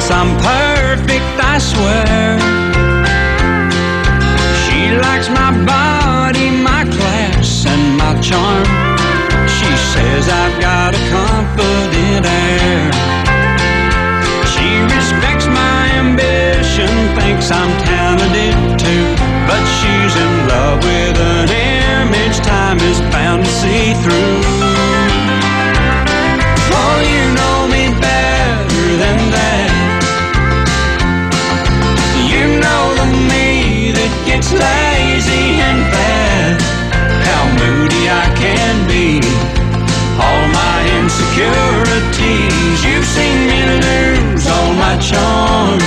thinks I'm perfect, I swear. She likes my body, my class, and my charm. She says I've got a confident air. She respects my ambition, thinks I'm talented too, but she's in love with an image time is bound to see through. Oh, you know me better than that. You know the me that gets lazy and bad, how moody I can be, all my insecurities. You've seen me lose all my charm.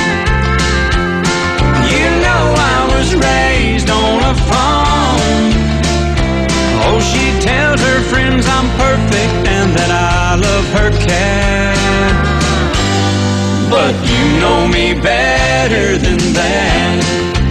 You know I was raised on a farm. Oh, she tells her friends I'm perfect and that I love her cat. But you know me better than that.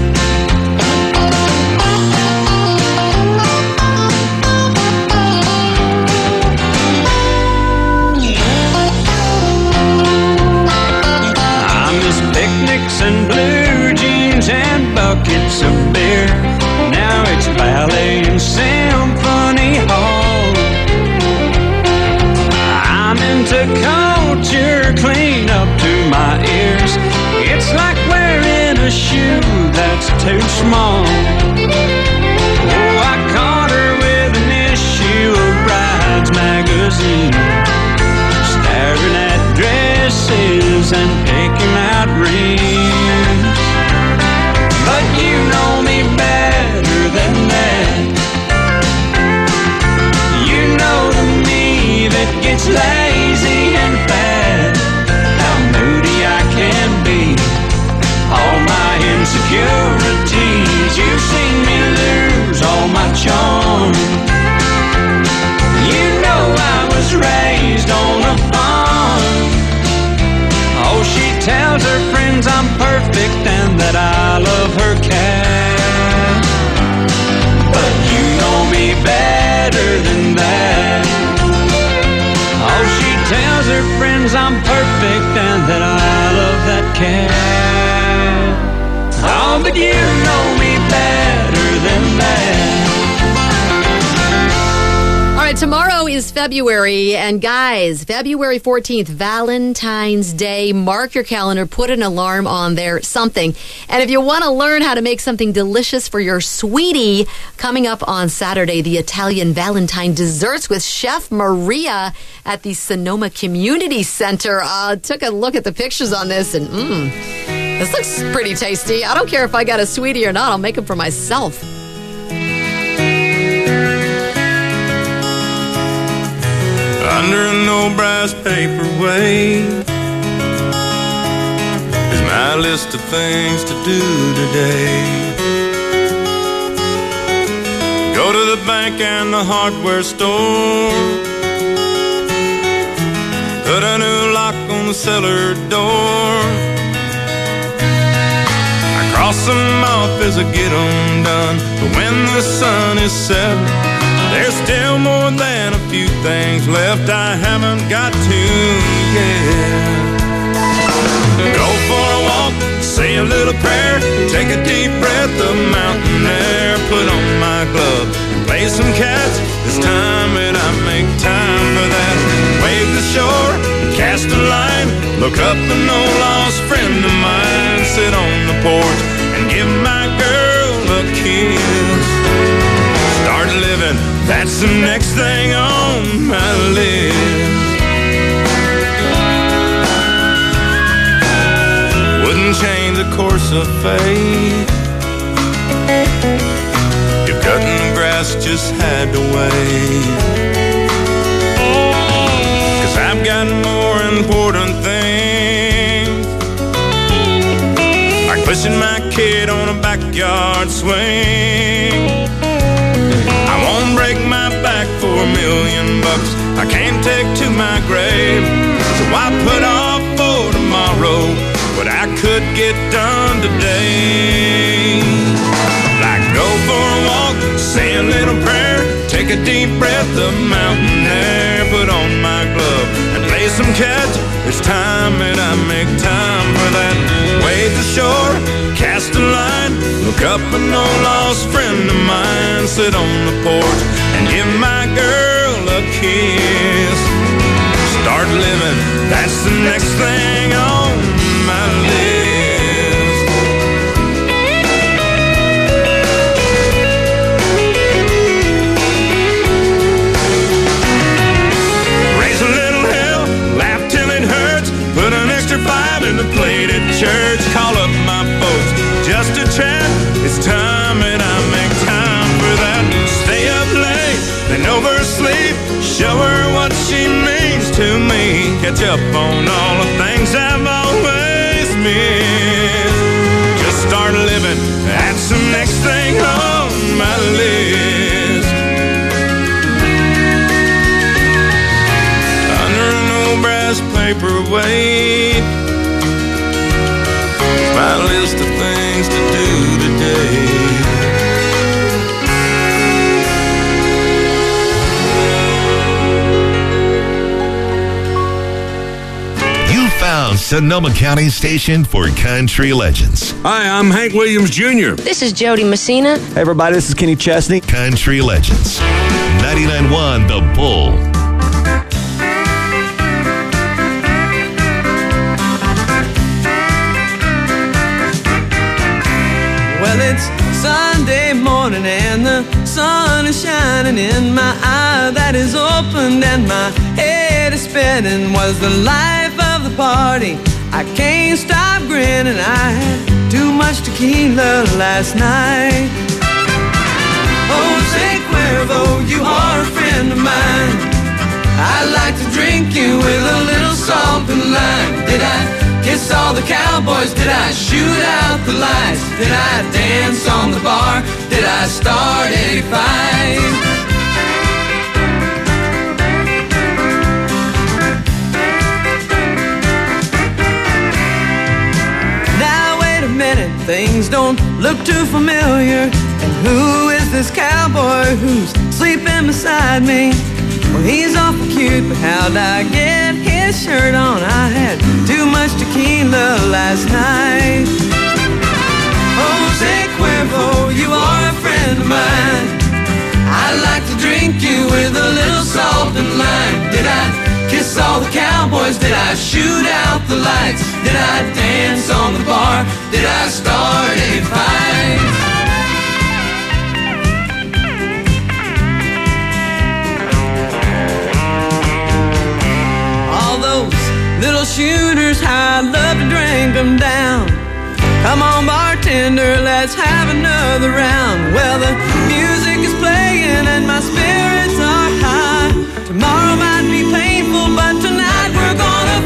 I miss picnics and blue jeans and buckets of beer. Now it's ballet and symphony hall. I'm into culture clean up to my ears. It's like wearing a shoe that's too small. Oh, I caught her with an issue of Brides magazine, staring at dresses and picking out rings. But you know me better than that. You know the me that gets lazy and bad, how moody I can be, all my insecurities. You've seen me lose all my charm. You know I was raised on a farm. Oh, she tells her friends I'm perfect and that I love her cat. But you know me better than that. Oh, she tells her friends I'm perfect and that I love that cat. Oh, but you know me better than that. All right, tomorrow is February, and guys, February 14th, Valentine's Day. Mark your calendar, put an alarm on there, something. And if you want to learn how to make something delicious for your sweetie, coming up on Saturday, the Italian Valentine desserts with Chef Maria at the Sonoma Community Center. Took a look at the pictures on this, and this looks pretty tasty. I don't care if I got a sweetie or not, I'll make them for myself. Under an old brass paperweight is my list of things to do today. Go to the bank and the hardware store, put a new lock on the cellar door. I cross them off as I get them done, but when the sun is set, there's still more than a few things left I haven't got to yet. Go for a walk, say a little prayer, take a deep breath of mountain air, put on my glove and play some catch. It's time that I make time for that. Wave the shore, cast a line, look up an old lost friend of mine, sit on the porch and give my girl a kiss. Start living, that's the next thing on my list. Wouldn't change the course of fate if cutting the grass just had to wait. 'Cause I've got more important things, like pushing my kid on a backyard swing. I won't break my back for $1 million. I can't take to my grave, so I put off for tomorrow what I could get done today. Like go for a walk, say a little prayer, take a deep breath of mountain air, put on my glove and play some catch. It's time that I make time for that. Wade the shore, cast a line, look up an old lost friend of mine, sit on the porch and give my girl a kiss. Start living, that's the next thing on my list. Raise a little hell, laugh till it hurts, put an extra 5 in the plate at church, call up my folks just to chat. It's time that I make time for that. Stay up late, then oversleep, show her what she means to me, catch up on all the things I've always missed. Just start living, that's the next thing on my list. Under an old brass paperweight, my list of things to do today. You found Sonoma County's station for country legends. Hi, I'm Hank Williams Jr. This is Jody Messina. Hey everybody, this is Kenny Chesney. Country legends. 99.1 The Bull. Well, it's Sunday morning and the sun is shining in my eye that is opened and my head is spinning. Was the life of the party. I can't stop grinning. I had too much tequila last night. Jose Cuervo, you are a friend of mine. I like to drink you with a little salt and lime. Did I kiss all the cowboys? Did I shoot out the lights? Did I dance on the bar? Did I start a fight? Now wait a minute, things don't look too familiar. And who is this cowboy who's sleeping beside me? Well, he's awful cute, but how'd I get his shirt on? I had too much tequila last night. Jose Cuervo, you are a friend of mine. I like to drink you with a little salt and lime. Did I kiss all the cowboys? Did I shoot out the lights? Did I dance on the bar? Did I start a fight? Little shooters, how I love to drink them down. Come on, bartender, let's have another round. Well, the music is playing and my spirits are high. Tomorrow might be painful, but tonight we're gonna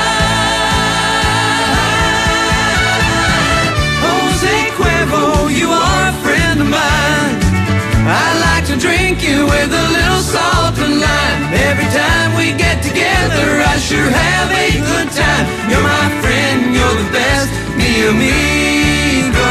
fly. Jose Cuervo, you are a friend of mine. I like to drink you with a little salt and lime. Every time we get together, I sure have a good time. You're my friend, you're the best, mi amigo.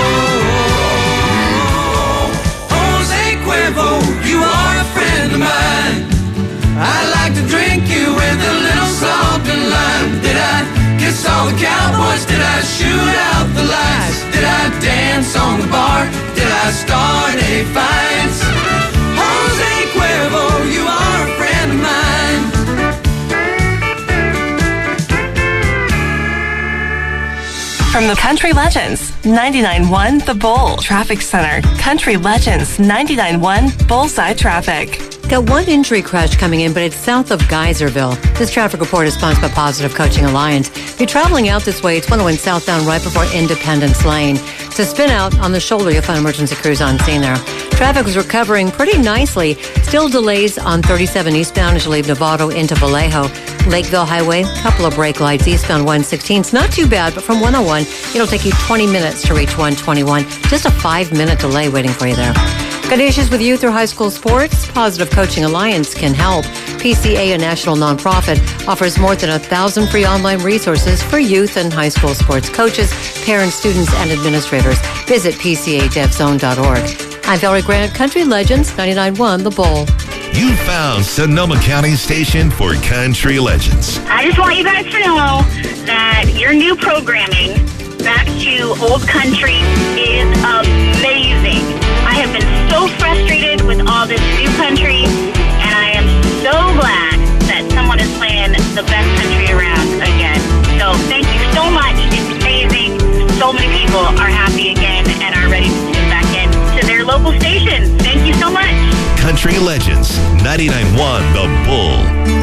Jose Cuervo, you are a friend of mine. I like to drink you with a little salt and lime. Did I kiss all the cowboys? Did I shoot out the lights? Did I dance on the bar? Did I start a fight? Jose Cuervo, you are a friend of mine. From the Country Legends, 99.1 The Bull Traffic Center. Country Legends, 99.1 Bullseye Traffic. Got one injury crash coming in, but it's south of Geyserville. This traffic report is sponsored by Positive Coaching Alliance. If you're traveling out this way, it's 101 southbound right before Independence Lane. To spin out on the shoulder, you'll find emergency crews on scene there. Traffic was recovering pretty nicely. Still delays on 37 eastbound as you leave Novato into Vallejo. Lakeville Highway, couple of brake lights eastbound 116. It's not too bad, but from 101, it'll take you 20 minutes to reach 121. Just a 5-minute delay waiting for you there. Got issues with youth or high school sports? Positive Coaching Alliance can help. PCA, a national nonprofit, offers more than 1,000 free online resources for youth and high school sports coaches, parents, students, and administrators. Visit PCADevZone.org. I'm Valerie Grant, Country Legends, 99.1 The Bull. You found Sonoma County Station for Country Legends. I just want you guys to know that your new programming, Back to Old Country, is amazing. I have been so frustrated with all this new country, and I am so glad that someone is playing the best country around again. So thank you so much. It's amazing. So many people are happy again and are ready to tune back in to their local station. Thank you so much. Country Legends, 99.1 The Bull.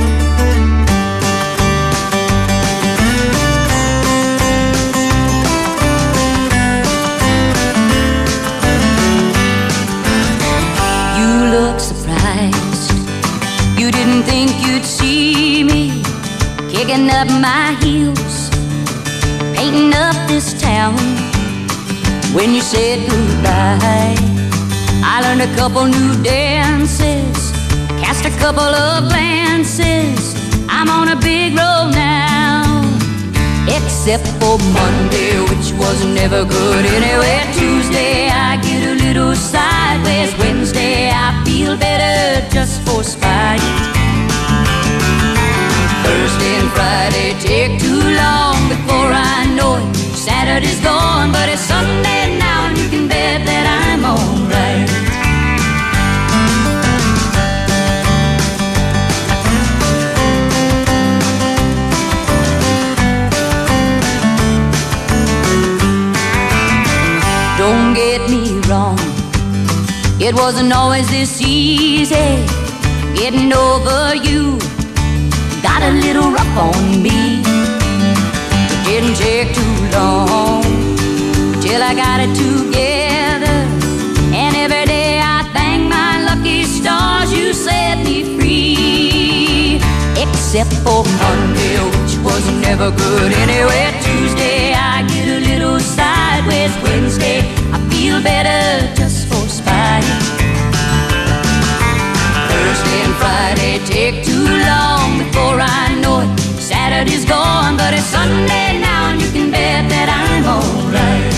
You look surprised. You didn't think you'd see me kicking up my heels, painting up this town. When you said goodbye, I learned a couple new dances, cast a couple of glances. I'm on a big road now, except for Monday, which was never good anyway. Tuesday, I get a little sideways. Wednesday, I feel better just for spite. Thursday and Friday take too long before I know it. Saturday's gone, but it's Sunday now, and you can bet that I'm alright. Don't get me wrong, it wasn't always this easy getting over you. Got a little rough on me. It didn't take too long till I got it together, and every day I thank my lucky stars you set me free. Except for Monday, which was never good anyway. Tuesday, I get a little sideways. Wednesday, I feel better just for spite. Thursday and Friday take too long before I know it. Saturday's gone, but it's Sunday now, and you can bet that I'm alright.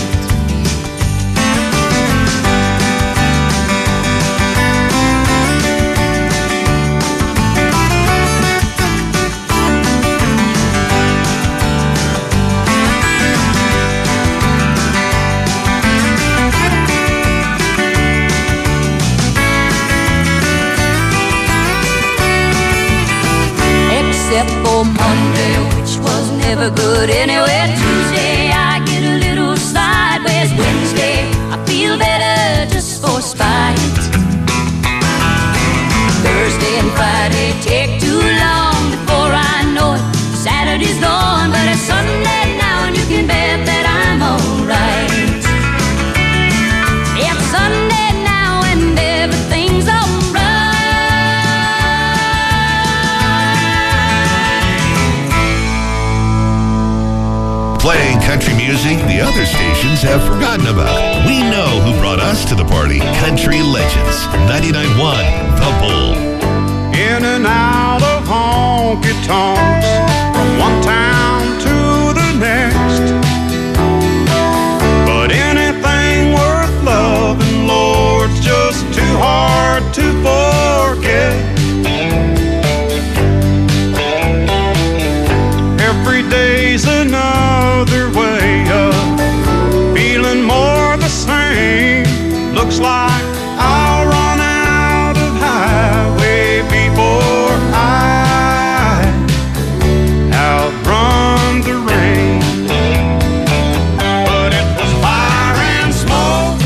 Except for Monday, which was never good anyway. Tuesday, I get a little sideways. Wednesday, I feel better just for spite. Thursday and Friday take too long before I know it. Saturday's gone, but it's Sunday now, and you can bet that I'm alright. It's Sunday now, and everything's alright. Playing country music the other stations have forgotten about. We know who brought us to the party. Country Legends, 99.1 The Bull. In and out of honky tonks, from one town to the next. But anything worth loving, Lord's just too hard to forget. Every day's another way of feeling more the same. Looks like I'll run out of highway before I outrun the rain. But it was fire and smoke.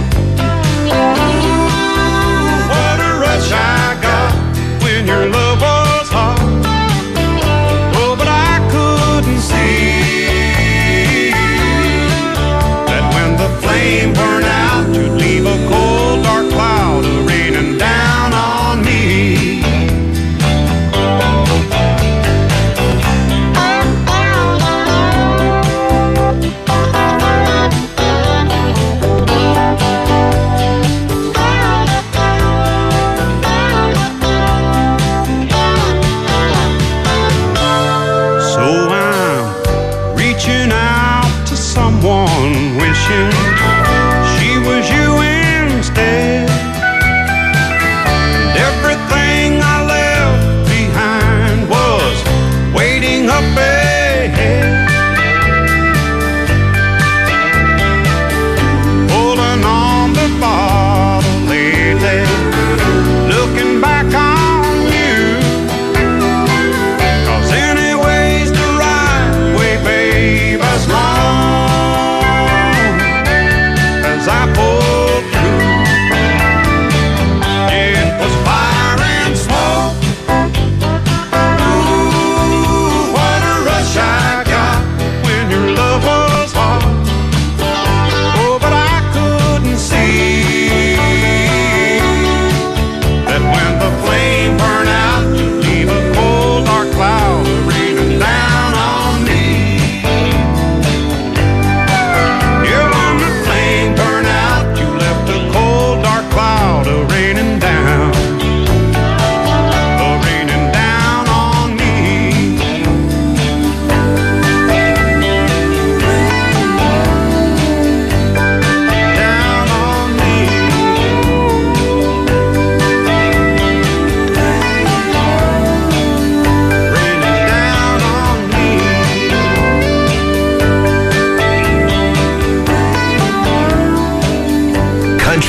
Ooh, what a rush I got when your love was hot. Oh, but I couldn't see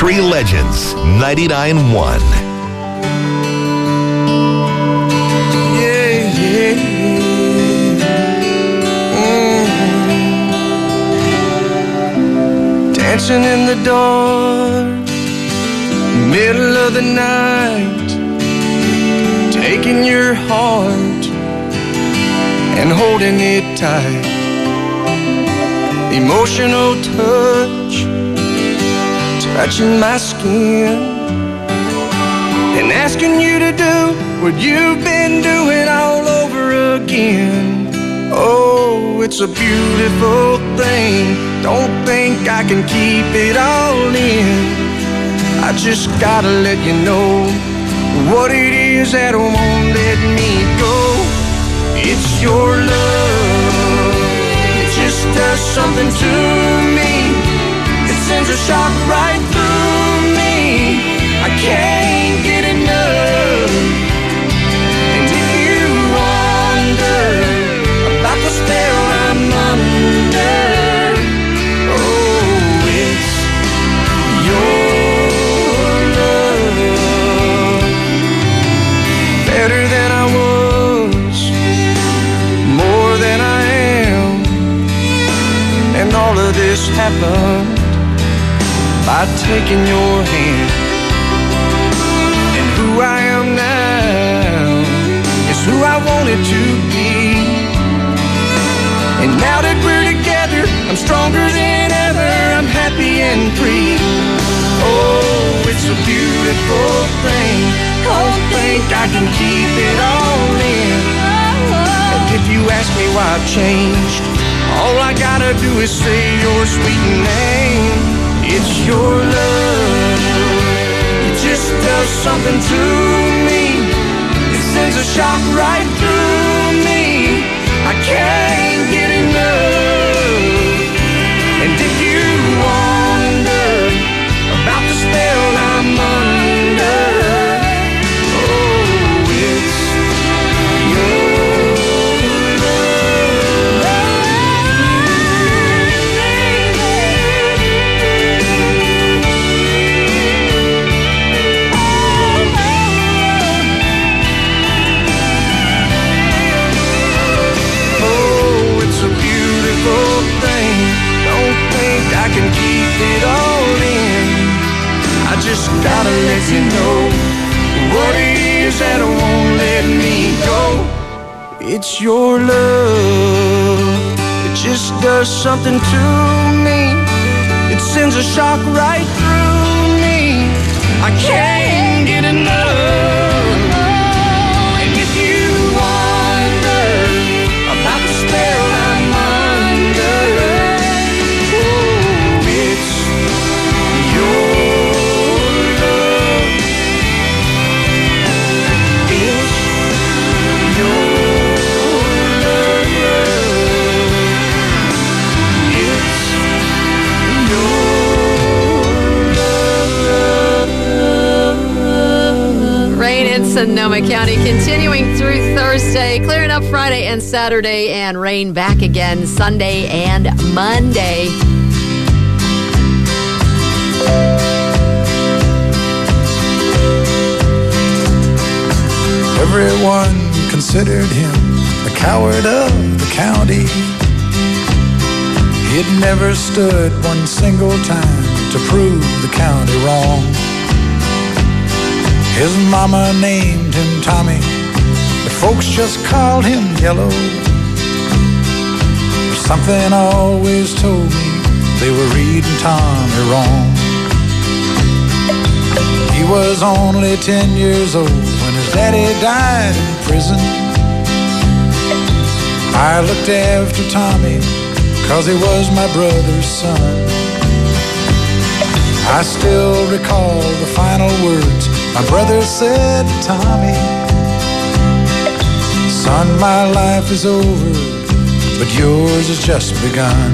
Country Legends 99.1. Dancing in the dark, middle of the night, taking your heart and holding it tight. Emotional touch, touching my skin, and asking you to do what you've been doing all over again. Oh, it's a beautiful thing. Don't think I can keep it all in. I just gotta let you know what it is that won't let me go. It's your love. It just does something to me. It sends a shock right through me. I can't get enough. And if you wonder about the spell I'm under, oh, it's your love. Better than I was, more than I am, and all of this happened by taking your hand. And who I am now is who I wanted to be. And now that we're together, I'm stronger than ever. I'm happy and free. Oh, it's a beautiful thing. Don't think I can keep it all in. And if you ask me why I've changed, all I gotta do is say your sweet name. It's your love. It just does something to me. It sends a shock right through me. I can't get enough. And if you wonder about the spell I'm under, oh, it's your thing. Don't think I can keep it all in. I just gotta let you know what it is that won't let me go. It's your love. It just does something to me. It sends a shock right through me. I can't get enough. And if you wonder about the spell I'm under, oh, it's your love. It's your love. It's your love. Rain in Sonoma County continuing through Thursday, clearing up Friday and Saturday, and rain back again Sunday and Monday. Everyone considered him the coward of the county. He'd never stood one single time to prove the county wrong. His mama named him Tommy, but folks just called him Yellow. Something always told me they were reading Tommy wrong. He was only 10 years old when his daddy died in prison. I looked after Tommy 'cause he was my brother's son. I still recall the final words my brother said to Tommy. Son, my life is over, but yours has just begun.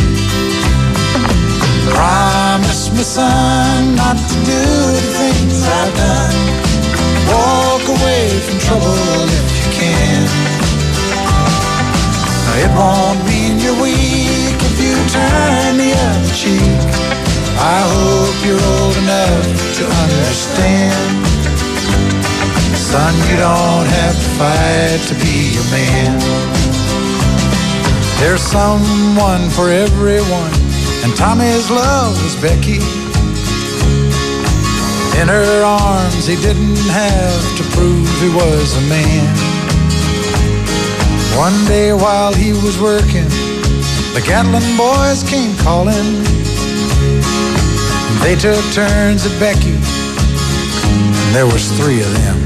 Promise me, son, not to do the things I've done. Walk away from trouble if you can. It won't mean you're weak if you turn the other cheek. I hope you're old enough to understand. Son, you don't have to fight to be a man. There's someone for everyone, and Tommy's love was Becky. In her arms he didn't have to prove he was a man. One day while he was working, the Gatlin boys came calling. They took turns at Becky, and there was 3 of them.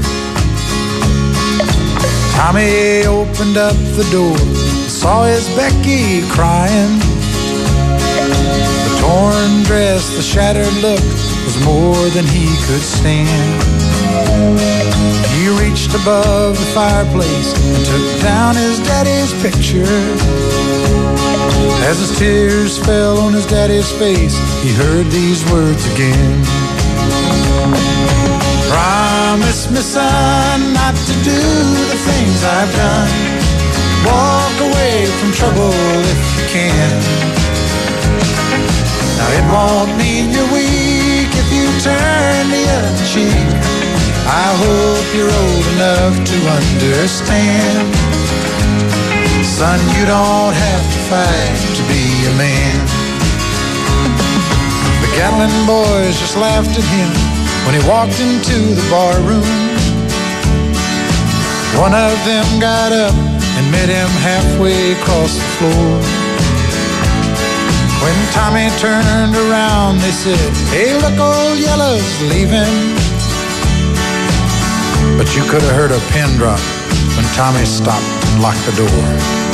Tommy opened up the door, saw his Becky crying. The torn dress, the shattered look was more than he could stand. He reached above the fireplace and took down his daddy's picture. As his tears fell on his daddy's face, he heard these words again. Promise me, son, not to do the things I've done. Walk away from trouble if you can. Now it won't mean you're weak if you turn the other cheek. I hope you're old enough to understand. Son, you don't have to fight to be a man. The Gatlin boys just laughed at him when he walked into the bar room. One of them got up and met him halfway across the floor. When Tommy turned around, they said, "Hey, look, old Yellow's leaving." But you could have heard a pin drop when Tommy stopped and locked the door.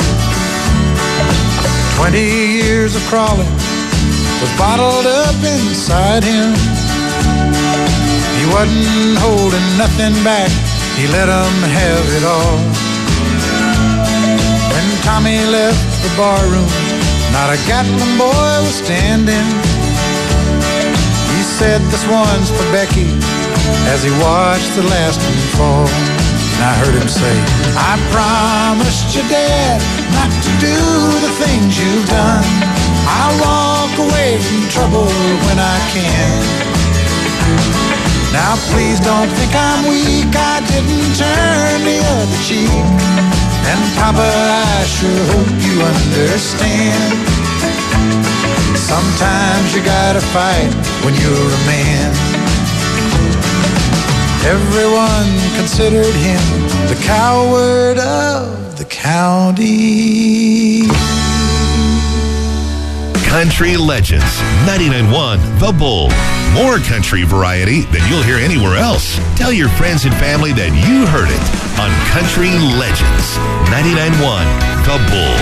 20 years of crawling was bottled up inside him. He wasn't holding nothing back, he let them have it all. When Tommy left the bar room, not a Gatlin boy was standing. He said, "This one's for Becky," as he watched the last one fall. And I heard him say, "I promised your dad not to do the things you've done. I'll walk away from trouble when I can. Now please don't think I'm weak, I didn't turn the other cheek. And Papa, I sure hope you understand. Sometimes you gotta fight when you're a man." Everyone considered him the coward of the county. Country Legends, 99.1 The Bull. More country variety than you'll hear anywhere else. Tell your friends and family that you heard it on Country Legends, 99.1 The Bull.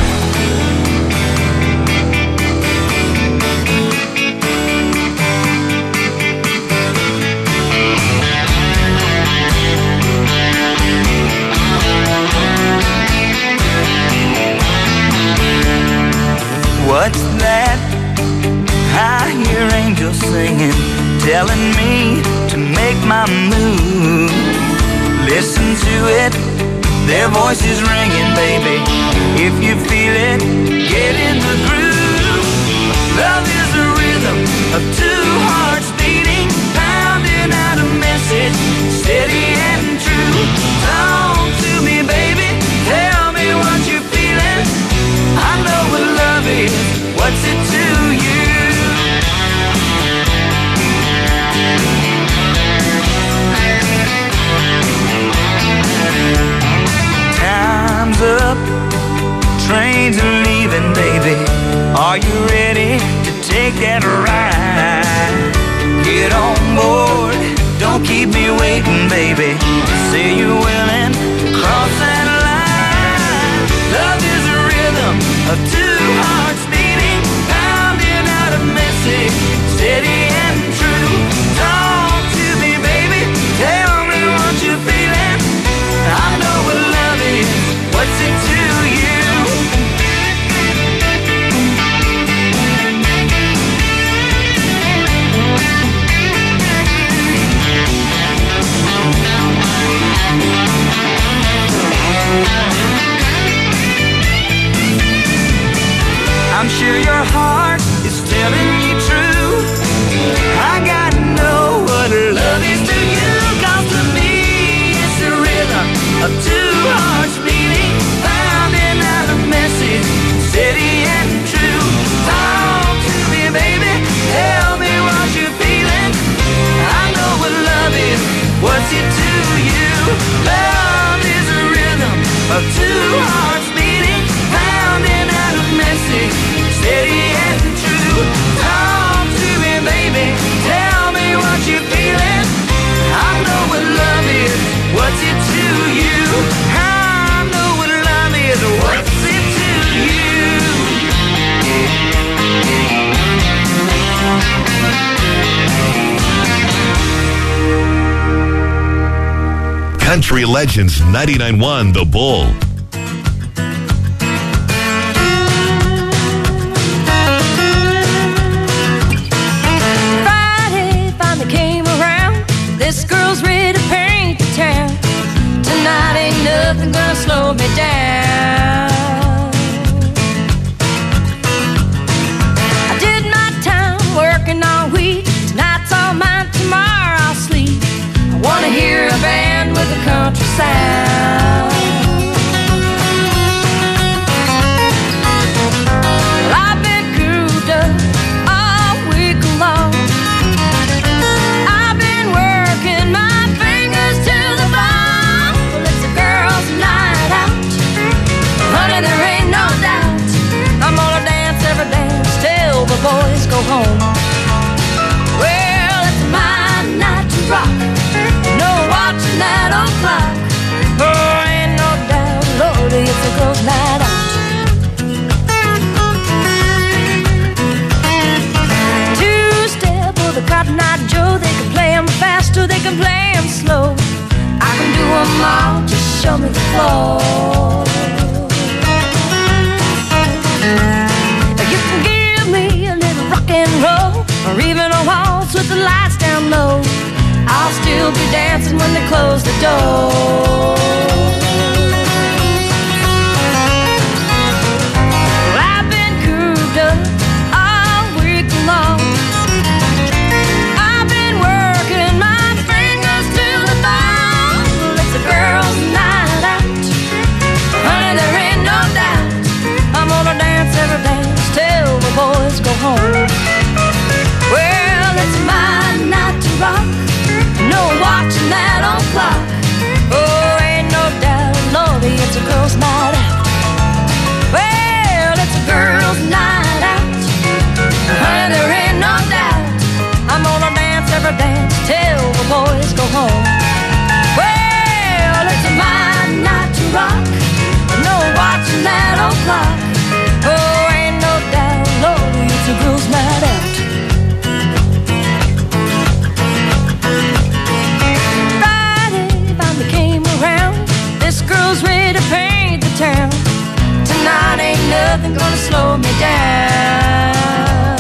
What's that? I hear angels singing, telling me to make my move. Listen to it, their voices ringing, baby. If you feel it, get in the groove. Love is a rhythm of 2 hearts beating, pounding out a message, steady and true. Talk to me, baby, tell me what you're feeling. I know what love is, what's it to you? Time's up, trains are leaving, baby. Are you ready to take that ride? Get on board, don't keep me waiting, baby. Say you're willing, cross that line. Love is a rhythm of 2 hearts beating, pounding out a message, steady and true. Talk to me, baby, tell me what you're feeling. I know what love is, what's it to you? I'm sure your heart is telling you true. I gotta know what of two hearts beating, finding out a message steady and true. Talk to me, baby, tell me what you're feeling. I know what love is, what's it to you? Love is a rhythm of two hearts beating, pounding out a message steady and true. Talk to me, baby, tell me what you're feeling. I know what love is, what's it to you? I know what love is, what's it to you? Country Legends 99.1 The Bull. Friday finally came around. This girl's ready to paint the town. Tonight ain't nothing gonna slow me down. I did my time working all week. Tonight's all mine, tomorrow I'll sleep. I wanna hear a band with a country sound. Well, I've been cooped up all week long. I've been working my fingers to the bone. Well, it's a girl's night out. Honey, there ain't no doubt. I'm gonna dance every dance till the boys go home. Well, it's my night to rock. No watching that old clock. Oh, ain't no doubt, Lordy, it's a girl's night out. Two-step with a Cotton Eye Joe. They can play 'em fast or they can play 'em slow. I can do 'em all, just show me the floor. You can give me a little rock and roll, or even a waltz with the lights down low. I'll still be dancing when they close the door. Well, I've been cooped up all week long. I've been working my fingers to the bone. Well, it's a girl's night out. Honey, there ain't no doubt. I'm gonna dance every dance till the boys go home. Well, it's my night to rock. No watching that old clock. Oh, ain't no doubt, Lordy, it's a girl's night out. Well, it's a girl's night out. Honey, there ain't no doubt. I'm gonna dance every dance till the boys go home. Well, it's my night to rock. No watching that old clock. Oh, ain't no doubt, Lordy, it's a girl's night out. Girls ready to paint the town. Tonight ain't nothing gonna slow me down.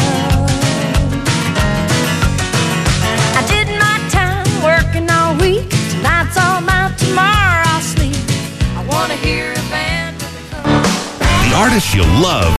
I did my time working all week. Tonight's all mine, tomorrow I'll sleep. I wanna hear a band with a The artists you love